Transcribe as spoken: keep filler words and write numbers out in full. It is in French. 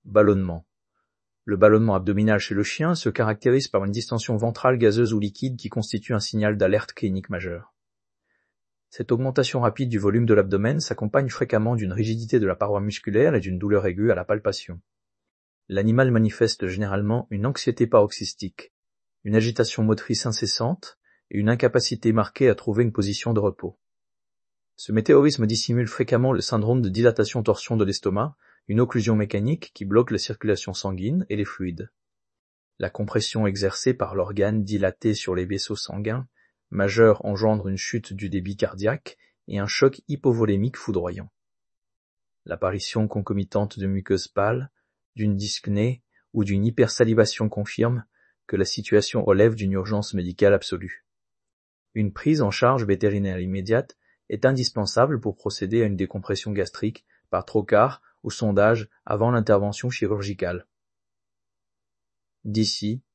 Ballonnement. Le ballonnement abdominal chez le chien se caractérise par une distension ventrale gazeuse ou liquide qui constitue un signal d'alerte clinique majeure. Cette augmentation rapide du volume de l'abdomen s'accompagne fréquemment d'une rigidité de la paroi musculaire et d'une douleur aiguë à la palpation. L'animal manifeste généralement une anxiété paroxystique, une agitation motrice incessante et une incapacité marquée à trouver une position de repos. Ce météorisme dissimule fréquemment le syndrome de dilatation-torsion de l'estomac, une occlusion mécanique qui bloque la circulation sanguine et les fluides. La compression exercée par l'organe dilaté sur les vaisseaux sanguins majeurs engendre une chute du débit cardiaque et un choc hypovolémique foudroyant. L'apparition concomitante de muqueuses pâles, d'une dyspnée ou d'une hypersalivation confirme que la situation relève d'une urgence médicale absolue. Une prise en charge vétérinaire immédiate est indispensable pour procéder à une décompression gastrique par trocar ou sondage avant l'intervention chirurgicale. D'ici